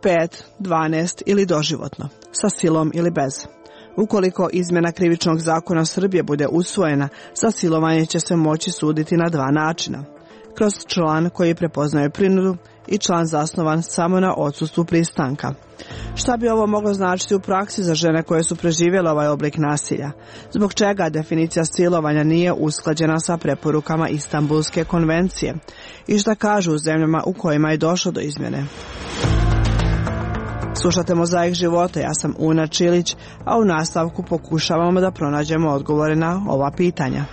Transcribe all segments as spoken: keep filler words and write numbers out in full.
pet, dvanaest ili doživotno, sa silom ili bez. Ukoliko izmjena krivičnog zakona Srbije bude usvojena, za silovanje će se moći suditi na dva načina. Kroz član koji prepoznaje prinudu i član zasnovan samo na odsustvu pristanka. Šta bi ovo moglo značiti u praksi za žene koje su preživjele ovaj oblik nasilja? Zbog čega definicija silovanja nije usklađena sa preporukama Istanbulske konvencije? I šta kažu u zemljama u kojima je došlo do izmjene? Slušate Mozaik života, ja sam Una Čilić, a u nastavku pokušavamo da pronađemo odgovore na ova pitanja.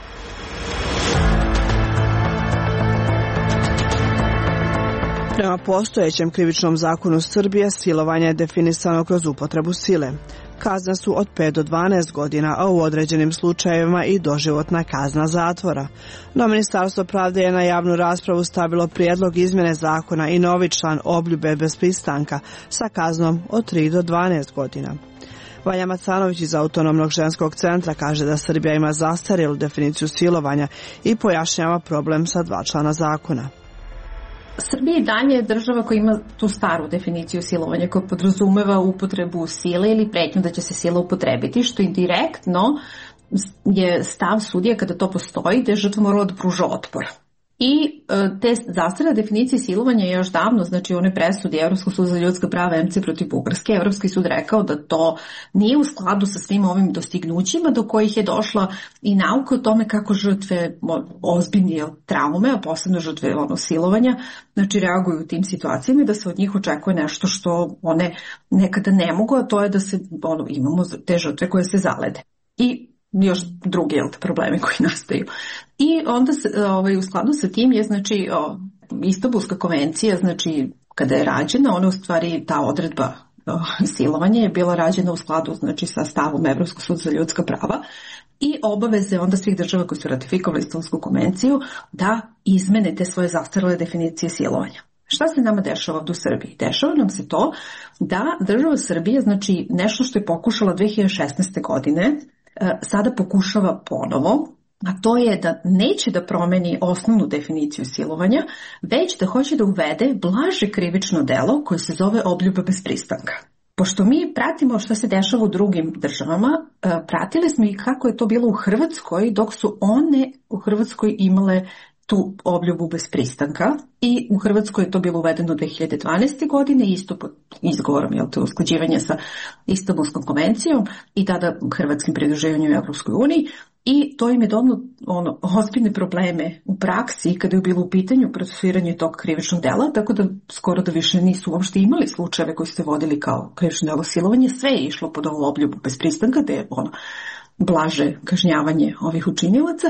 Prema postojećem krivičnom zakonu Srbije, silovanje je definisano kroz upotrebu sile. Kazne su od pet do dvanaest godina, a u određenim slučajevima i doživotna kazna zatvora. No Ministarstvo pravde je na javnu raspravu stavilo prijedlog izmjene zakona i novi član obljube bez pristanka sa kaznom od tri do dvanaest godina. Vanja Macanović iz Autonomnog ženskog centra kaže da Srbija ima zastarjelu definiciju silovanja i pojašnjava problem sa dva člana zakona. Srbija i dalje je država koja ima tu staru definiciju silovanja koja podrazumeva upotrebu sile ili pretnju da će se sila upotrebiti, što indirektno je stav sudija kada to postoji da je žrtva morala da pruža otpor. I te zastarjele definicije silovanja je još davno, znači one presudi Evropskog suda za ljudska prava em ce protiv Bugarske. Evropski sud rekao da to nije u skladu sa svim ovim dostignućima do kojih je došla i nauka o tome kako žrtve ozbiljne traume, a posebno žrtve ono, silovanja, znači reaguju u tim situacijama i da se od njih očekuje nešto što one nekada ne mogu, a to je da se ono, imamo te žrtve koje se zalede. I još drugi problemi koji nastaju. I onda se, ovaj, u skladu sa tim je znači o, Istanbulska konvencija, znači kada je rađena, ona u stvari ta odredba o, silovanja je bila rađena u skladu znači sa stavom Evropskog suda za ljudska prava i obaveze onda svih država koji su ratifikovali Istanbulsku konvenciju da izmene te svoje zastarjele definicije silovanja. Šta se nama dešava ovdje u Srbiji? Dešava nam se to da država Srbije, znači nešto što je pokušala dve hiljade šesnaeste. godine, sada pokušava ponovo, a to je da neće da promeni osnovnu definiciju silovanja, već da hoće da uvede blaže krivično delo koje se zove obljuba bez pristanka. Pošto mi pratimo šta se dešava u drugim državama, pratili smo i kako je to bilo u Hrvatskoj, dok su one u Hrvatskoj imale tu obljubu bez pristanka i u Hrvatskoj je to bilo uvedeno dve hiljade dvanaeste. godine, isto pod izgovorom, jel to usklađivanje sa Istanbulskom konvencijom i tada hrvatskim pridruživanjem u Evropskoj uniji i to im je donalo ono, ozbiljne probleme u praksi kada je bilo u pitanju procesuiranje tog krivičnog dela, tako da skoro da više nisu uopšte imali slučajeve koji su se vodili kao krivično delo silovanje, sve je išlo pod ovu obljubu bez pristanka, da je ono blaže kažnjavanje ovih učinilaca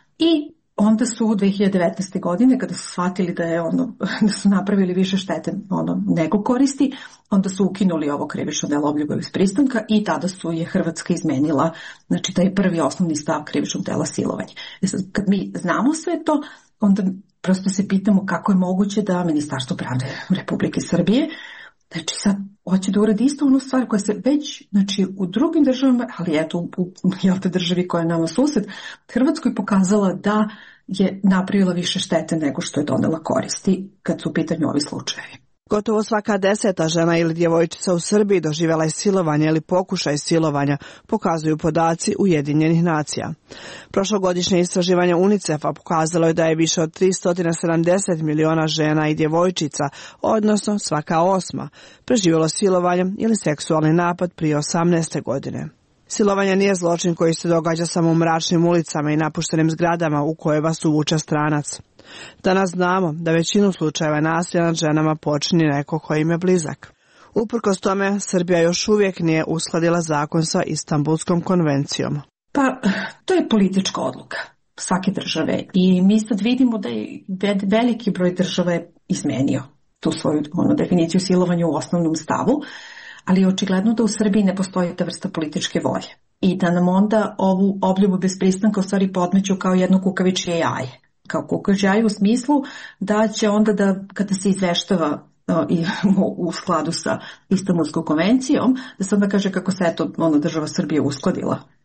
i onda su dve hiljade devetnaeste. godine, kada su shvatili da je ono, da su napravili više štete ono, nego koristi, onda su ukinuli ovo krivično delo obljuba bez pristanka i tada su je Hrvatska izmenila, znači taj prvi osnovni stav krivičnog dela silovanja. E sad, kad mi znamo sve to, onda prosto se pitamo kako je moguće da Ministarstvo pravde Republike Srbije, znači sad hoće da uradi isto onu stvar koja se već, znači u drugim državama, ali eto u, u jel te državi koja je nama sused, Hrvatskoj pokazala da je napravila više štete nego što je donela koristi kad su u pitanju ovi slučajevi. Gotovo svaka deseta žena ili djevojčica u Srbiji doživjela je silovanje ili pokušaj silovanja, pokazuju podaci Ujedinjenih nacija. Prošlogodišnje istraživanje UNICEF-a pokazalo je da je više od tristo sedamdeset miliona žena i djevojčica, odnosno svaka osma, preživjelo silovanje ili seksualni napad prije osamnaeste. godine. Silovanje nije zločin koji se događa samo u mračnim ulicama i napuštenim zgradama u koje vas uvuče stranac. Danas znamo da većinu slučajeva nasilja nad ženama počini neko koji im je blizak. Uprkos tome, Srbija još uvijek nije uskladila zakon sa Istanbulskom konvencijom. Pa, to je politička odluka svake države i mi sad vidimo da je veliki broj država je izmenio tu svoju ono, definiciju silovanja u osnovnom stavu, ali je očigledno da u Srbiji ne postoji ta vrsta političke volje i da nam onda ovu obljubu bez pristanka u stvari podmeću kao jedno kukavičje jaje. Kao kukavičje jaje u smislu da će onda da kada se izveštava i u skladu sa Istanbulskom konvencijom, da se onda kaže kako se eto ono, država Srbije uskladila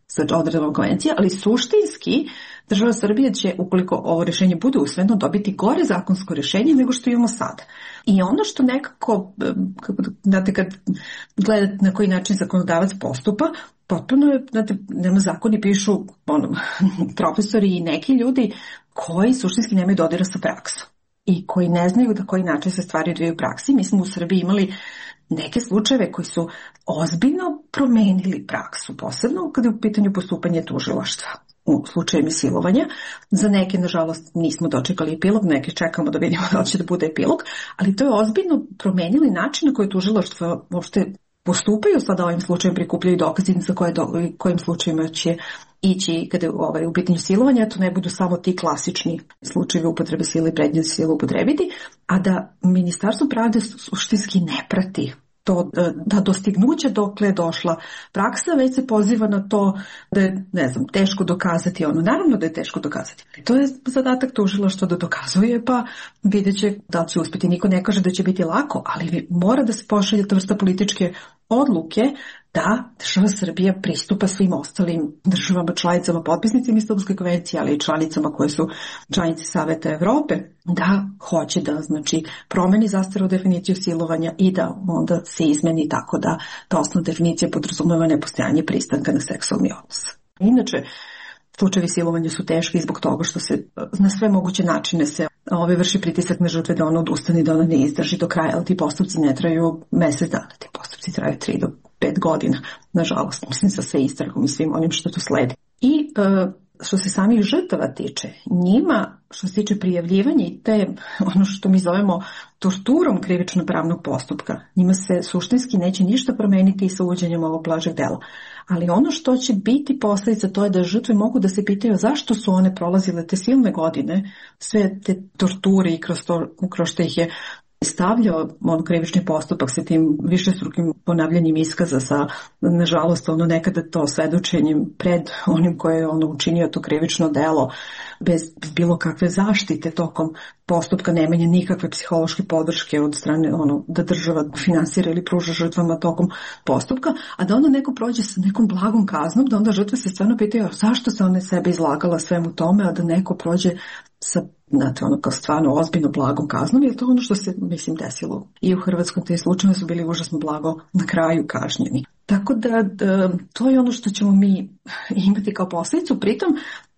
sa odredbama konvencije, ali suštinski država Srbija će, ukoliko ovo rješenje bude usvojeno, dobiti gore zakonsko rješenje nego što imamo sada. I ono što nekako, znate, kad gledate na koji način zakonodavac postupa, potpuno je, znate, nema zakoni, pišu ono, profesori i neki ljudi koji suštinski nemaju dodira sa praksom i koji ne znaju da koji način se stvari odvijaju u praksi. Mi smo u Srbiji imali neke slučajeve koji su ozbiljno promenili praksu, posebno kada je u pitanju postupanje tužilaštva u slučajevima silovanja. Za neke, nažalost, nismo dočekali epilog, neke čekamo da vidimo da će da bude epilog, ali to je ozbiljno promenili način na koji tužilaštva uopšte postupaju. Sada ovim slučajem prikupljaju dokaze za koje do, kojim slučajima će ići kada je ovaj, u pitanju silovanja, to ne budu samo ti klasični slučajevi upotrebe sile i pretnje sile upotrebiti, a da Ministarstvo pravde suštinski ne prati to, da dostignuće dokle je došla praksa, već se poziva na to da je, ne znam, teško dokazati ono. Naravno da je teško dokazati. To je zadatak tužilaštva da dokazuje, pa vidjet će da li će uspjeti. Niko ne kaže da će biti lako, ali mora da se pošalje ta vrsta političke odluke da država Srbija pristupa svim ostalim državama, članicama, potpisnicima Istanbulske konvencije, ali i članicama koje su članice Saveta Evrope, da hoće da, znači, promeni zastarnu definiciju silovanja i da onda se izmeni tako da ta osnovna definicija podrazumeva nepostojanje pristanka na seksualni odnos. Inače, slučajevi silovanja su teški zbog toga što se na sve moguće načine se ove vrši pritisak na žrtve da ona odustane, da ona ne izdrži do kraja, ali ti postupci ne traju mesec dana, ti postupci traju tri do pet godina, nažalost, mislim, sa sve istragom i svim onim što tu sledi. I e, što se samih žrtava tiče, njima, što se tiče prijavljivanja i te, ono što mi zovemo torturom krivično-pravnog postupka, njima se suštinski neće ništa promeniti i sa uvođenjem ovog blažeg dela. Ali ono što će biti posljedica, to je da žrtve mogu da se pitaju zašto su one prolazile te silne godine, sve te torture i kroz, to, kroz što ih je stavljao on krivični postupak sa tim višestrukim ponavljanjem iskaza, sa, nažalost, ono nekada to svedočenjem pred onim koje je ono učinio to krivično delo, bez bilo kakve zaštite tokom postupka, nemanja nikakve psihološke podrške od strane ono da država finansira ili pruža žrtvama tokom postupka, a da onda neko prođe sa nekom blagom kaznom, da onda žrtve se stvarno pitaju zašto se ona sebe izlagala svemu tome, a da neko prođe sa, znate, ono kao stvarno ozbiljno blagom kaznom, jer to ono što se, mislim, desilo i u Hrvatskom, te slučajeve su bili užasno blago na kraju kažnjeni. Tako da, da to je ono što ćemo mi imati kao posljedicu. Pritom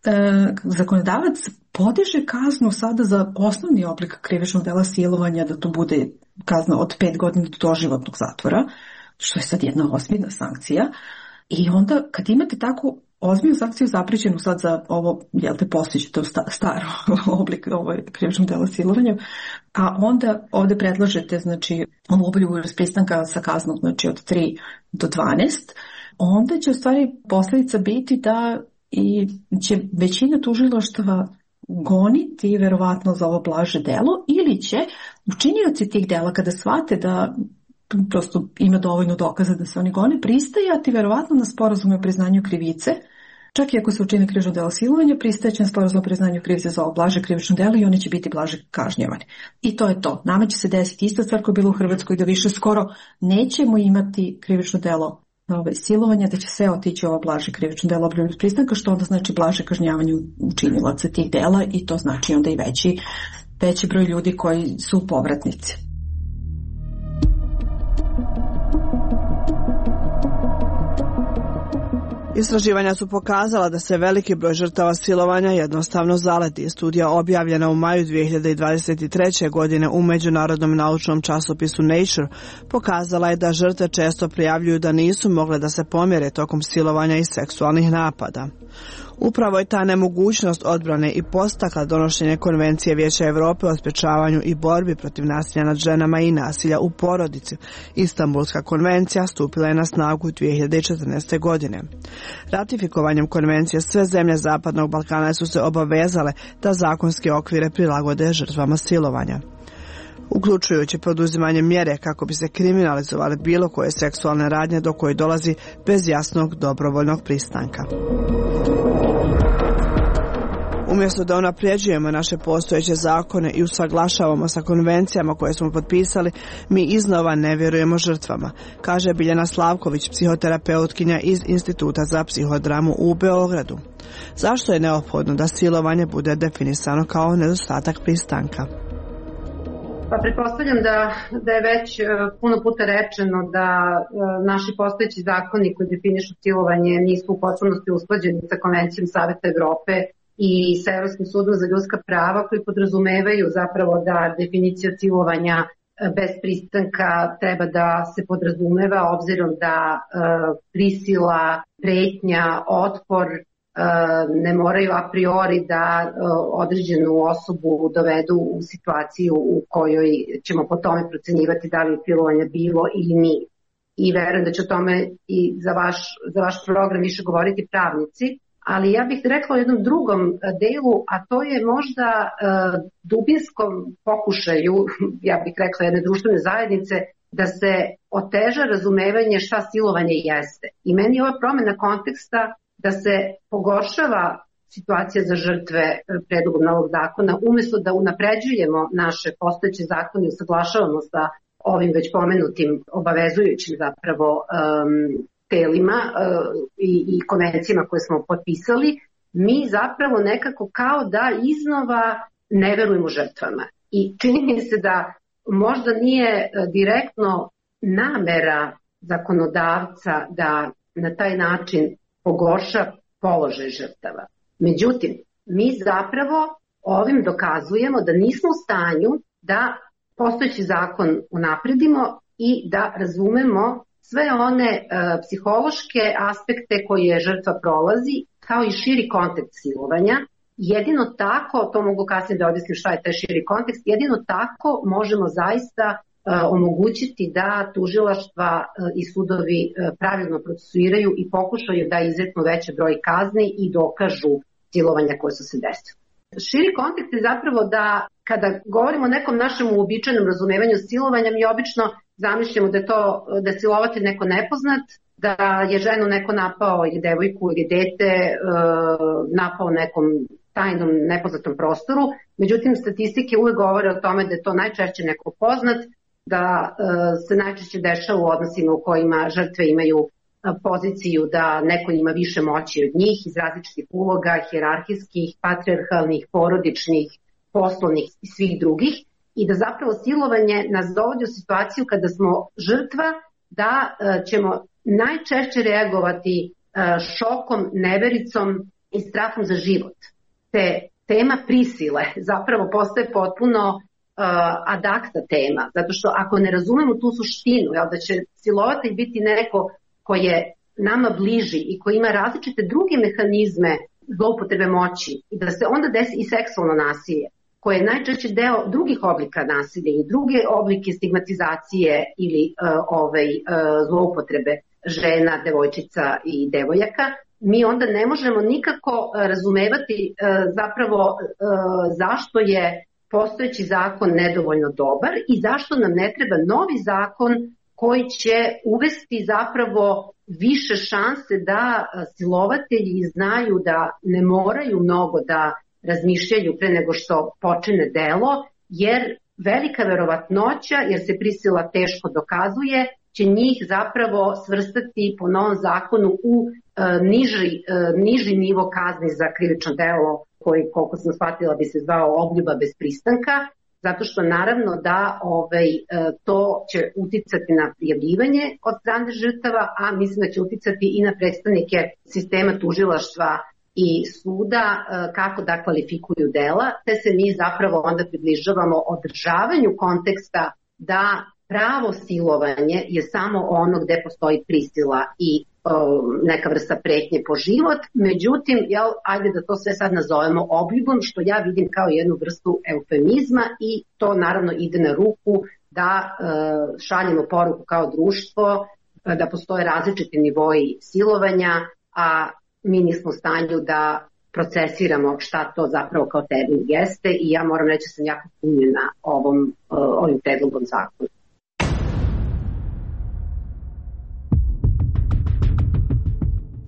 e, zakonodavac podiže kaznu sada za osnovni oblik krivičnog dela silovanja, da to bude kazna od pet godina do doživotnog zatvora, što je sad jedna ozbiljna sankcija. I onda kad imate takvu ozbiljnu sankciju zapričenu sad za ovo, jel te, postići to sta, staro oblik ovaj, krivičnog dela silovanja, a onda ovdje predlažete, znači, ovu obljubu pristanka sa kaznom, znači, od tri do dvanaest, onda će u stvari posljedica biti da i će većina tužilaštava goniti verovatno za ovo blaže delo, ili će učinioci tih dela kada shvate da prosto ima dovoljno dokaza da se oni gone, pristajati verovatno na sporazume o priznanju krivice, čak i ako se učini krivično delo silovanja, pristajeće na sporazum o priznanju krivice za ovo blaže krivično delo i oni će biti blaže kažnjavani. I to je to. Nama će se desiti ista stvar koja je bila u Hrvatskoj, da više skoro nećemo imati krivično delo ove, silovanja, da će sve otići ovo blaže krivično delo obljubljenog pristanka, što onda znači blaže kažnjavanje učinilaca tih dela i to znači onda i veći, veći broj ljudi koji su povratnici. Istraživanja su pokazala da se veliki broj žrtava silovanja jednostavno zaleti. Studija objavljena u maju dvije hiljade dvadeset treće. godine u međunarodnom naučnom časopisu Nature pokazala je da žrtve često prijavljuju da nisu mogle da se pomjere tokom silovanja i seksualnih napada. Upravo je ta nemogućnost odbrane i podstakla donošenje Konvencije Vijeća Europe o sprječavanju i borbi protiv nasilja nad ženama i nasilja u porodici. Istanbulska konvencija stupila je na snagu dvije hiljade četrnaeste. godine. Ratifikovanjem konvencije sve zemlje Zapadnog Balkana su se obavezale da zakonske okvire prilagode žrtvama silovanja, uključujući poduzimanje mjere kako bi se kriminalizovale bilo koje seksualne radnje do koje dolazi bez jasnog dobrovoljnog pristanka. U Umjesto da unapređujemo naše postojeće zakone i usaglašavamo sa konvencijama koje smo potpisali, mi iznova ne vjerujemo žrtvama, kaže Biljana Slavković, psihoterapeutkinja iz Instituta za psihodramu u Beogradu. Zašto je neophodno da silovanje bude definisano kao nedostatak pristanka? Pa pretpostavljam da, da je već puno puta rečeno da naši postojeći zakoni koji definišu silovanje nisu u potpunosti usklađeni sa Konvencijom Saveta Evrope i sa Evropskim sudom za ljudska prava, koji podrazumevaju zapravo da definicija silovanja bez pristanka treba da se podrazumeva, obzirom da prisila, pretnja, otpor ne moraju a priori da određenu osobu dovedu u situaciju u kojoj ćemo po tome procenjivati da li je silovanja bilo ili nije. I verujem da će o tome i za vaš, za vaš program više govoriti pravnici, ali ja bih rekla o jednom drugom delu, a to je možda uh, dubinskom pokušaju, ja bih rekla jedne društvene zajednice, da se oteža razumevanje šta silovanje jeste. I meni je ova promjena konteksta da se pogoršava situacija za žrtve predlogom novog zakona, umjesto da unapređujemo naše postojeće zakone i usaglašavamo sa ovim već pomenutim obavezujućim zapravo um, telima uh, i, i konvencijama koje smo potpisali, mi zapravo nekako kao da iznova ne verujemo žrtvama. I čini mi se da možda nije direktno namera zakonodavca da na taj način pogorša položaj žrtava. Međutim, mi zapravo ovim dokazujemo da nismo u stanju da postojeći zakon unapredimo i da razumemo sve one e, psihološke aspekte koje žrtva prolazi, kao i širi kontekst silovanja. Jedino tako, to mogu kasnije da objasnim šta je taj širi kontekst, jedino tako možemo zaista e, omogućiti da tužilaštva e, i sudovi e, pravilno procesuiraju i pokušaju da izreknu veći broj kazni i dokažu silovanja koje su se desile. Širi kontekst je zapravo da kada govorimo o nekom našem uobičajenom razumevanju silovanja, mi obično zamišljamo da je to, da je silovatelj neko nepoznat, da je ženu neko napao ili devojku ili dete napao u nekom tajnom nepoznatom prostoru. Međutim, statistike uvek govore o tome da je to najčešće neko poznat, da se najčešće dešava u odnosima u kojima žrtve imaju poziciju da neko ima više moći od njih iz različitih uloga, hijerarhijskih, patrijarhalnih, porodičnih, poslovnih i svih drugih, i da zapravo silovanje nas dovodi u situaciju kada smo žrtva, da ćemo najčešće reagovati šokom, nevericom i strahom za život. Te tema prisile zapravo postaje potpuno ad acta tema, zato što ako ne razumemo tu suštinu, jel, da će silovatelj biti neko koji je nama bliži i koji ima različite druge mehanizme zloupotrebe moći, i da se onda desi i seksualno nasilje, koje je najčešće deo drugih oblika nasilja i druge oblike stigmatizacije ili uh, ovaj, uh, zloupotrebe žena, devojčica i devojaka, mi onda ne možemo nikako uh, razumevati uh, zapravo uh, zašto je postojeći zakon nedovoljno dobar i zašto nam ne treba novi zakon koji će uvesti zapravo više šanse da silovatelji znaju da ne moraju mnogo da razmišljaju pre nego što počine delo, jer velika verovatnoća, jer se prisila teško dokazuje, će njih zapravo svrstati po novom zakonu u e, niži, e, niži nivo kazni za krivično delo, koji, koliko sam shvatila, bi se zvao obljuba bez pristanka, zato što naravno da ovaj, to će uticati na prijavljivanje od strane žrtava, a mislim da će uticati i na predstavnike sistema tužilaštva i suda kako da kvalifikuju dela, te se mi zapravo onda približavamo održavanju konteksta da pravo silovanje je samo ono gde postoji prisila i neka vrsta pretnje po život. Međutim, jel, ajde da to sve sad nazovemo obljubom, što ja vidim kao jednu vrstu eufemizma, i to naravno ide na ruku da e, šaljemo poruku kao društvo da postoje različiti nivoji silovanja, a mi nismo u stanju da procesiramo šta to zapravo kao termin jeste, i ja moram reći da sam jako punjena ovom, ovim predlogom zakona.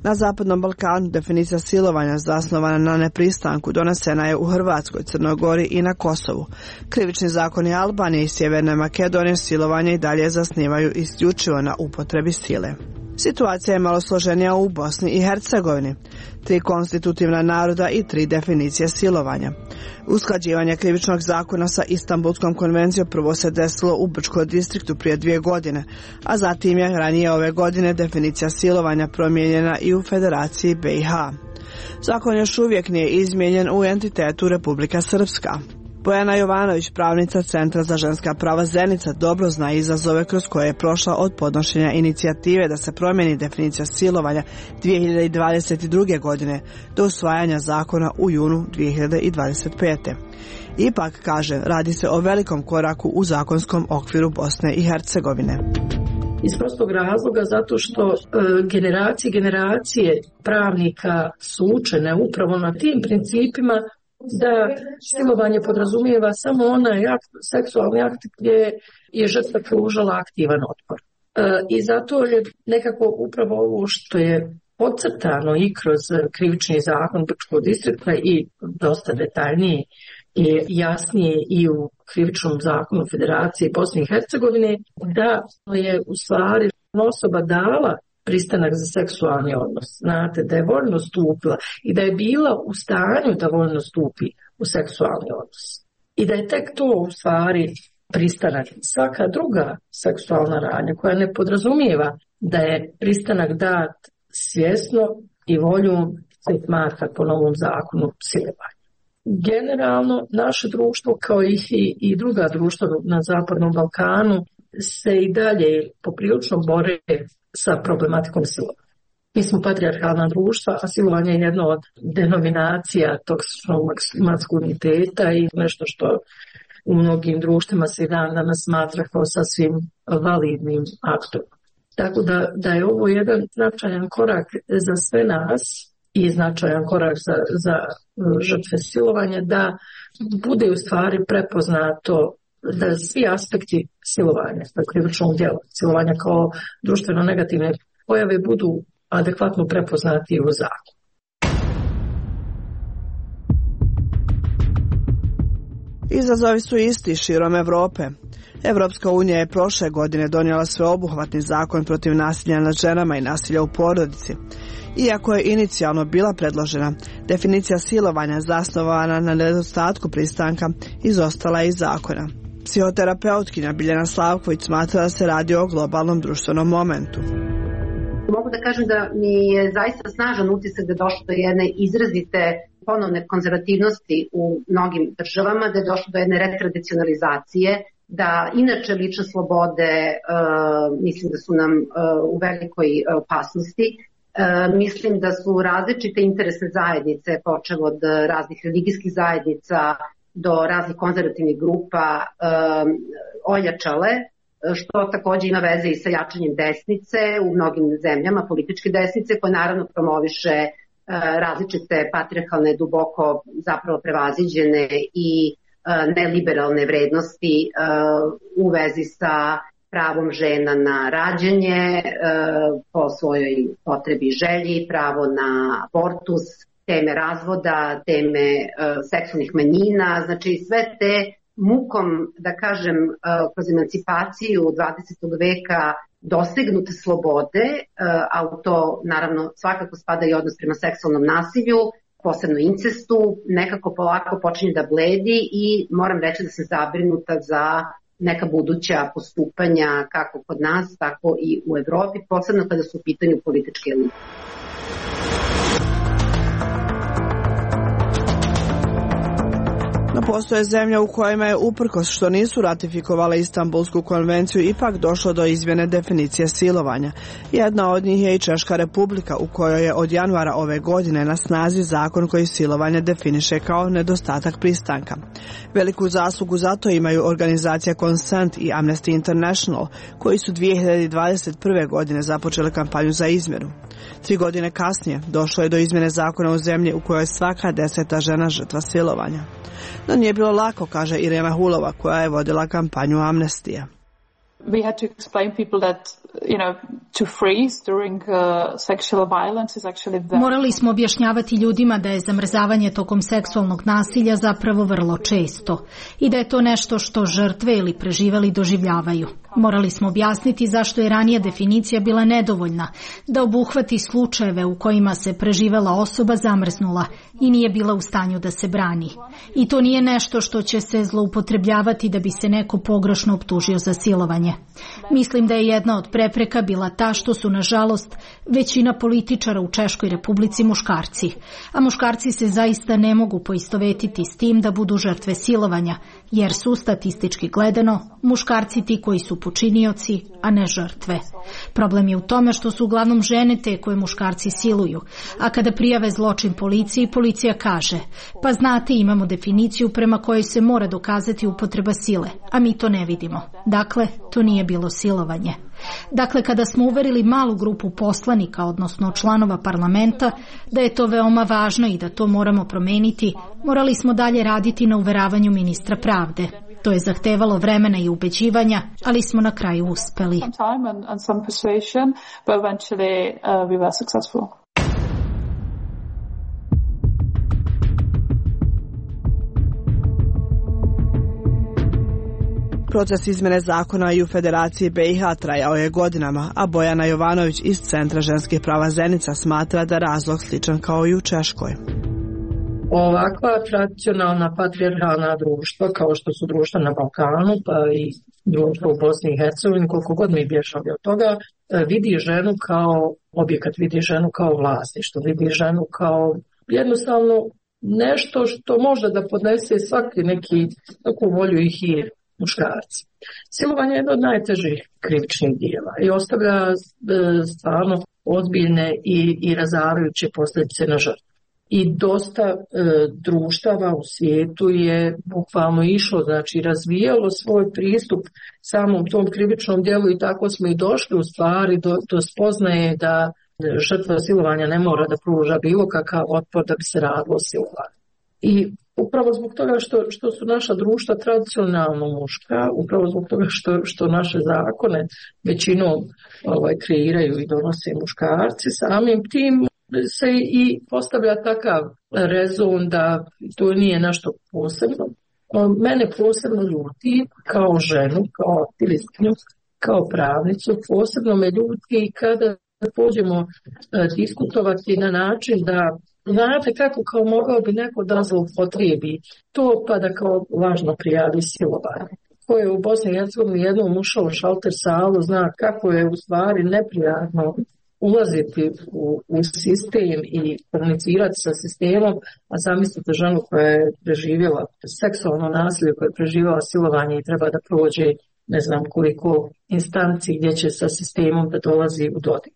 Na Zapadnom Balkanu definicija silovanja zasnovana na nepristanku donesena je u Hrvatskoj, Crnoj Gori i na Kosovu. Krivični zakoni Albanije i Sjeverne Makedonije silovanje i dalje zasnivaju isključivo na upotrebi sile. Situacija je malo složenija u Bosni i Hercegovini. Tri konstitutivna naroda i tri definicije silovanja. Usklađivanje krivičnog zakona sa Istanbulskom konvencijom prvo se desilo u Brčkom distriktu prije dvije godine, a zatim je ranije ove godine definicija silovanja promijenjena i u Federaciji B i H. Zakon još uvijek nije izmijenjen u entitetu Republika Srpska. Bojana Jovanović, pravnica Centra za ženska prava Zenica, dobro zna izazove kroz koje je prošla od podnošenja inicijative da se promijeni definicija silovanja dvije hiljade dvadeset druge. godine do usvajanja zakona u junu dvije hiljade dvadeset pete. Ipak, kaže, radi se o velikom koraku u zakonskom okviru Bosne i Hercegovine. Iz prostog razloga zato što e, generacije generacije pravnika su učene upravo na tim principima da silovanje podrazumijeva samo onaj akt, seksualni akt gdje je žrtva pružala aktivan otpor. E, I zato je nekako upravo ovo što je podcrtano i kroz krivični zakon Brčkog distrikta i dosta detaljnije i jasnije i u krivičnom zakonu Federacije Bosne i Hercegovine, da je u stvari osoba dala pristanak za seksualni odnos. Znate, da je voljno stupila i da je bila u stanju da voljno stupi u seksualni odnos. I da je tek to u stvari pristanak. Svaka druga seksualna radnja koja ne podrazumijeva da je pristanak dat svjesno i voljom se smatra po novom zakonu silovanja. Generalno, naše društvo, kao i, i druga društva na Zapadnom Balkanu, se i dalje poprilično bore sa problematikom silovanja. Mi smo patrijarhalna društva, a silovanje je jedno od denominacija toksičnog maskuliniteta i nešto što u mnogim društvima se i dan danas smatra kao sasvim validnim aktom. Tako da, da je ovo jedan značajan korak za sve nas i značajan korak za, za žrtve silovanja, da bude u stvari prepoznato da svi aspekti silovanja, krivičnog djela, silovanja kao društveno negativne pojave budu adekvatno prepoznati u zakonu. Izazovi su isti širom Europe. Evropska unija je prošle godine donijela sveobuhvatni zakon protiv nasilja nad ženama i nasilja u porodici. Iako je inicijalno bila predložena, definicija silovanja zasnovana na nedostatku pristanka izostala je iz zakona. Psihoterapeutkinja Biljana Slavković smatra da se radi o globalnom društvenom momentu. Mogu da kažem da mi je zaista snažan utisak da je došlo do jedne izrazite ponovne konzervativnosti u mnogim državama, da je došlo do jedne retradicionalizacije, da inače lične slobode uh, mislim da su nam uh, u velikoj opasnosti. Uh, mislim da su različite interesne zajednice, počev od raznih religijskih zajednica do raznih konzervativnih grupa, uh, ojačale, što također ima veze i sa jačanjem desnice u mnogim zemljama, političke desnice, koje naravno promoviše uh, različite patrijarhalne, duboko zapravo prevaziđene i uh, neliberalne vrednosti uh, u vezi sa pravom žena na rađanje uh, po svojoj potrebi i želji, pravo na abortus, teme razvoda, teme uh, seksualnih manjina, znači sve te mukom, da kažem, uh, kroz emancipaciju dvadesetog veka dostignute slobode, uh, a u to naravno svakako spada i odnos prema seksualnom nasilju, posebno incestu, nekako polako počinje da bledi i moram reći da sam zabrinuta za neka buduća postupanja kako kod nas, tako i u Evropi, posebno kada su u pitanju političke elite. No postoje zemlje u kojima je, uprkos što nisu ratifikovale Istanbulsku konvenciju, ipak došlo do izmjene definicije silovanja. Jedna od njih je i Češka Republika, u kojoj je od januara ove godine na snazi zakon koji silovanje definiše kao nedostatak pristanka. Veliku zaslugu za to imaju organizacija Consent i Amnesty International, koji su dvije hiljade dvadeset prve. godine započeli kampanju za izmjenu. Tri godine kasnije došlo je do izmjene zakona u zemlji u kojoj je svaka deseta žena žrtva silovanja. No nije bilo lako, kaže Irena Hulova, koja je vodila kampanju Amnestija. We had to explain people that, you know, to freeze during uh, sexual violence is actually very... Morali smo objašnjavati ljudima da je zamrzavanje tokom seksualnog nasilja zapravo vrlo često i da je to nešto što žrtve ili preživeli doživljavaju. Morali smo objasniti zašto je ranija definicija bila nedovoljna, da obuhvati slučajeve u kojima se preživela osoba zamrznula i nije bila u stanju da se brani. I to nije nešto što će se zloupotrebljavati da bi se neko pogrešno optužio za silovanje. Mislim da je jedna od prepreka bila ta što su, nažalost, većina političara u Češkoj Republici muškarci, a muškarci se zaista ne mogu poistovetiti s tim da budu žrtve silovanja, jer su, statistički gledano, muškarci ti koji su počinioci, a ne žrtve. Problem je u tome što su uglavnom žene te koje muškarci siluju, a kada prijave zločin policiji, policija kaže, pa znate, imamo definiciju prema kojoj se mora dokazati upotreba sile, a mi to ne vidimo. Dakle, to nije bilo silovanje. Dakle, kada smo uverili malu grupu poslanika, odnosno članova parlamenta, da je to veoma važno i da to moramo promeniti, morali smo dalje raditi na uveravanju ministra pravde. To je zahtevalo vremena i ubeđivanja, ali smo na kraju uspeli. Proces izmene zakona i u Federaciji B i H trajao je godinama, a Bojana Jovanović iz Centra ženskih prava Zenica smatra da razlog sličan kao i u Češkoj. Ovakva tradicionalna patrijarhalna društva, kao što su društva na Balkanu, pa i društvo u Bosni i Hercegovini, koliko god mi bježali od toga, vidi ženu kao objekat, vidi ženu kao vlasništvo, vidi ženu kao jednostavno nešto što može da podnese svaki neki takvu volju i hir muškarci. Silovanje je jedno od najtežih krivičnih dijela i ostavlja stvarno ozbiljne i, i razarajuće posljedice na žrtvu. I dosta e, društava u svijetu je bukvalno išlo, znači razvijalo svoj pristup samom tom krivičnom dijelu i tako smo i došli u stvari do, do spoznaje da žrtva silovanja ne mora da pruža bilo kakav otpor da bi se radilo silovanje. I upravo zbog toga što, što su naša društva tradicionalno muška, upravo zbog toga što, što naše zakone većinom ovaj, kreiraju i donose muškarci, samim tim se i postavlja takav rezon da to nije nešto posebno. Mene posebno ljuti kao ženu, kao aktivistkinju, kao pravnicu, posebno me ljuti kada pođemo diskutovati na način da znate kako kao mogao bi neko da zloupotrijebi to pa da kao važno prijavi silovanje. Ko je u Bosni i Hercegovini jednom ušao u šalter salu, zna kako je u stvari neprijatno ulaziti u, u sistem i komunicirati sa sistemom, a zamislite ženu koja je preživjela seksualno nasilje, koja je preživjela silovanje i treba da prođe ne znam koliko instanci gdje će sa sistemom da dolazi u dodir.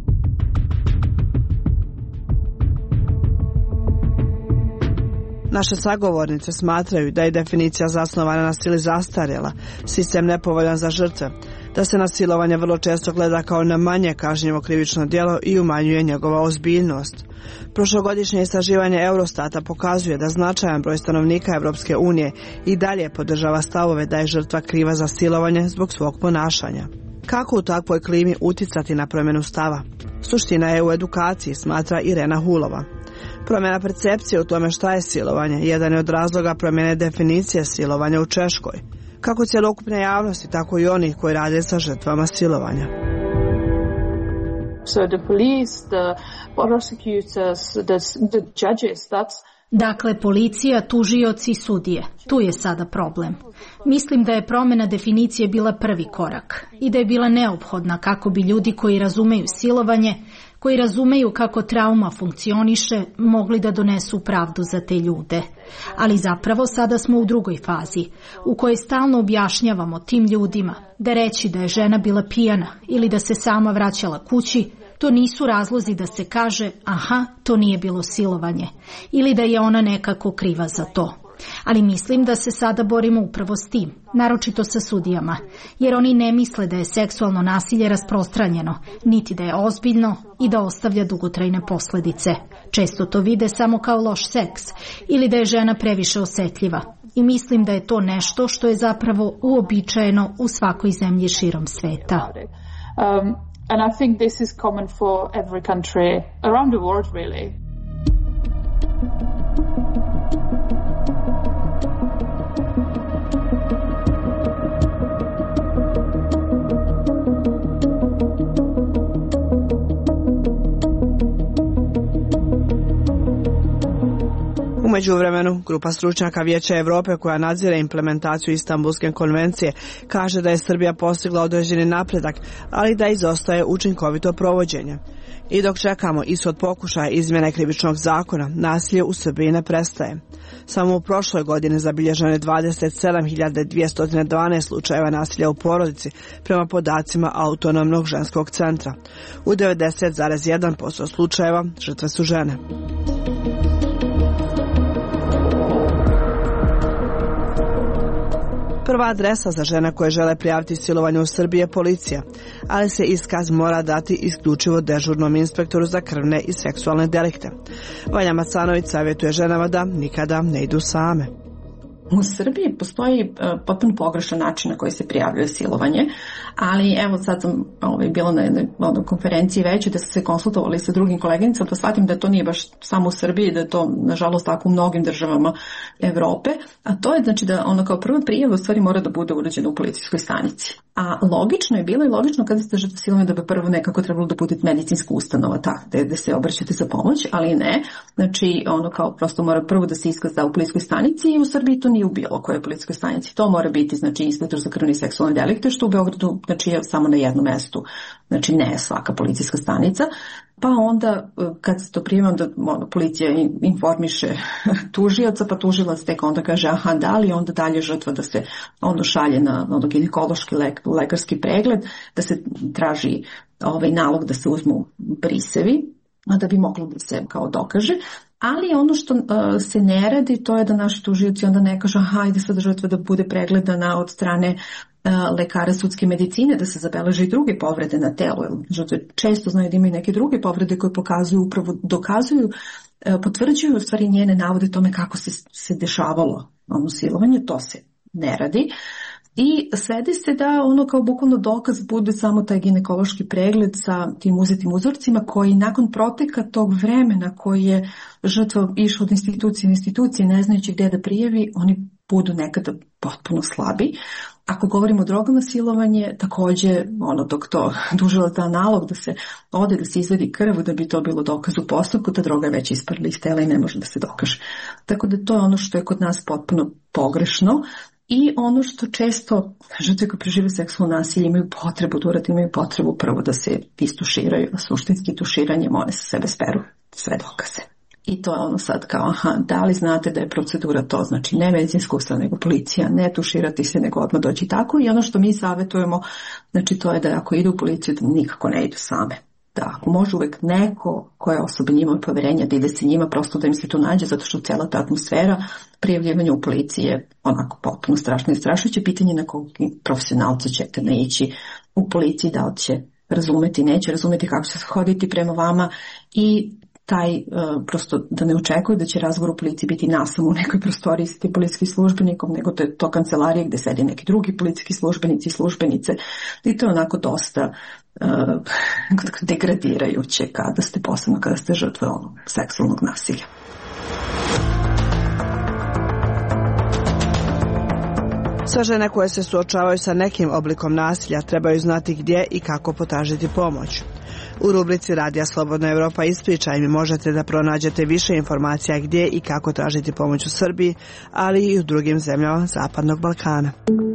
Naše sagovornice smatraju da je definicija zasnovana na sili zastarjela, sistem nepovoljan za žrtve, da se na silovanje vrlo često gleda kao na manje kažnjivo krivično djelo i umanjuje njegova ozbiljnost. Prošlogodišnje istraživanje Eurostata pokazuje da značajan broj stanovnika Evropske unije i dalje podržava stavove da je žrtva kriva za silovanje zbog svog ponašanja. Kako u takvoj klimi uticati na promjenu stava? Suština je u edukaciji, smatra Irena Hulova. Promjena percepcije u tome šta je silovanje jedan je od razloga promjene definicije silovanja u Češkoj, kako cjelokupne javnosti, tako i onih koji rade sa žrtvama silovanja. So the police, the prosecutors, the, the judges, that's Dakle, policija, tužioci, sudije. Tu je sada problem. Mislim da je promjena definicije bila prvi korak i da je bila neophodna kako bi ljudi koji razumeju silovanje, koji razumeju kako trauma funkcioniše, mogli da donesu pravdu za te ljude. Ali zapravo sada smo u drugoj fazi, u kojoj stalno objašnjavamo tim ljudima da reći da je žena bila pijana ili da se sama vraćala kući, to nisu razlozi da se kaže, aha, to nije bilo silovanje, ili da je ona nekako kriva za to. Ali mislim da se sada borimo upravo s tim, naročito sa sudijama, jer oni ne misle da je seksualno nasilje rasprostranjeno, niti da je ozbiljno i da ostavlja dugotrajne posljedice. Često to vide samo kao loš seks ili da je žena previše osjetljiva. i mislim da je to nešto što je zapravo uobičajeno u svakoj zemlji širom sveta. Um, and I think this is common for every country around the world, really. U međuvremenu, grupa stručnjaka Vijeća Evrope koja nadzire implementaciju Istanbulske konvencije kaže da je Srbija postigla određeni napredak, ali da izostaje učinkovito provođenje. I dok čekamo ishod pokušaja izmjene krivičnog zakona, nasilje u Srbiji ne prestaje. Samo u prošloj godini zabilježeno je dvadeset sedam hiljada dvjesto dvanaest slučajeva nasilja u porodici prema podacima Autonomnog ženskog centra. U devedeset zarez jedan posto slučajeva žrtve su žene. Prva adresa za žene koje žele prijaviti silovanje u Srbiji je policija, ali se iskaz mora dati isključivo dežurnom inspektoru za krvne i seksualne delikte. Vanja Macanović savjetuje ženama da nikada ne idu same. U Srbiji postoji uh, potpuno pogrešan način na koji se prijavljuje silovanje, ali evo sad sam ovaj, bila na jednoj ono, konferenciji većoj da sam se konsultovali sa drugim koleginicama, pa shvatim da to nije baš samo u Srbiji, da je to nažalost tako u mnogim državama Evrope, a to je znači da ono kao prva prijava u stvari mora da bude urađena u policijskoj stanici. A logično je bilo i logično kada ste žrtva silovanja da bi prvo nekako trebalo da bude medicinska ustanova ta, da se obraćate za pomoć, ali ne. Znači ono kao prosto mora prvo da se iskaz da u policijskoj stanici i u Srbiji to nije u bilo kojoj policijskoj stanici. To mora biti znači inspektor za krvne i seksualne delikte, što u Beogradu znači je samo na jednom mestu. Znači ne svaka policijska stanica. Pa onda kad se to prijema, onda ono, policija informiše tužioca, pa tužilac tek onda kaže aha da li, onda dalje žrtva da se ono šalje na ono, ginekološki lek, lekarski pregled, da se traži ovaj nalog da se uzmu brisevi, da bi moglo da se kao dokaže. Ali ono što uh, se ne radi, to je da naši tužioci onda ne kažu hajde sad žrtva da bude pregledana od strane uh, lekara sudske medicine, da se zabeleže i druge povrede na telu. Žrtve često znaju da imaju neke druge povrede koje pokazuju, upravo dokazuju, uh, potvrđuju u stvari njene navode tome kako se, se dešavalo ono silovanje, to se ne radi. I svedi se da ono kao bukvalno dokaz bude samo taj ginekološki pregled sa tim uzetim uzorcima koji nakon proteka tog vremena koji je žrtva išla od institucije u institucije ne znajući gdje da prijavi, oni budu nekada potpuno slabi. Ako govorimo o drogama silovanje, također ono dok to tužilac da nalog da se ode, da se izvedi krv, da bi to bilo dokaz u postupku, ta droga je već isparila iz tela i ne može da se dokaže. Tako da to je ono što je kod nas potpuno pogrešno. I ono što često žrtve koje prežive seksualno nasilje imaju potrebu da urade, imaju potrebu prvo da se istuširaju, a suštinski tuširanjem one sa sebe speru sve dokaze. I to je ono sad kao, aha, da li znate da je procedura to, znači ne medicinska ustanova, nego policija, ne tuširati se, nego odmah doći tako. I ono što mi savjetujemo, znači to je da ako idu u policiju, da nikako ne idu same. Da ako može uvek neko koje osobe njima od poverenja da ide se njima, prosto da im se to nađe, zato što cijela ta atmosfera prijavljivanja u policiji je onako potpuno strašno i strašujuće. Pitanje na kog profesionalca ćete naići u policiji, da li će razumeti, neće razumeti kako će se hoditi prema vama i taj uh, prosto da ne očekuju da će razgovor u policiji biti nasam u nekoj prostoriji sa tim policijskim službenikom, nego to je to kancelarija gdje sedi neki drugi policijski službenici i službenice i to je onako dosta uh, degradirajuće kada ste, posebno kada ste žrtve onog seksualnog nasilja. Sve žene koje se suočavaju sa nekim oblikom nasilja trebaju znati gdje i kako potražiti pomoć. U rubrici Radija Slobodna Evropa ispričaj mi možete da pronađete više informacija gdje i kako tražiti pomoć u Srbiji, ali i u drugim zemljama Zapadnog Balkana.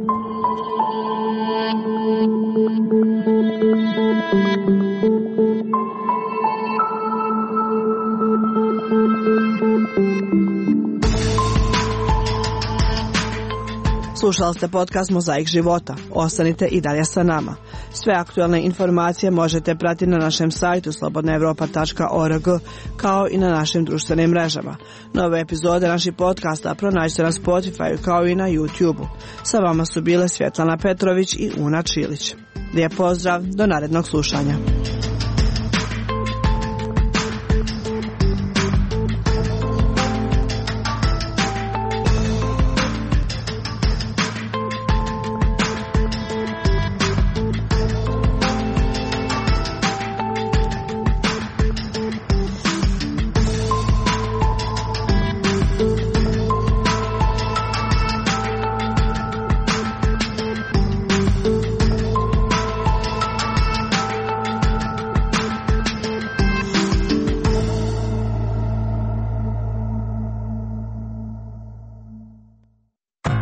Slušali ste podcast Mozaik života. Ostanite i dalje sa nama. Sve aktualne informacije možete pratiti na našem sajtu slobodna evropa tačka org kao i na našim društvenim mrežama. Nove epizode naših podcasta pronađite na Spotify kao i na YouTube-u. Sa vama su bile Svjetlana Petrović i Una Čilić. Lijep pozdrav, do narednog slušanja.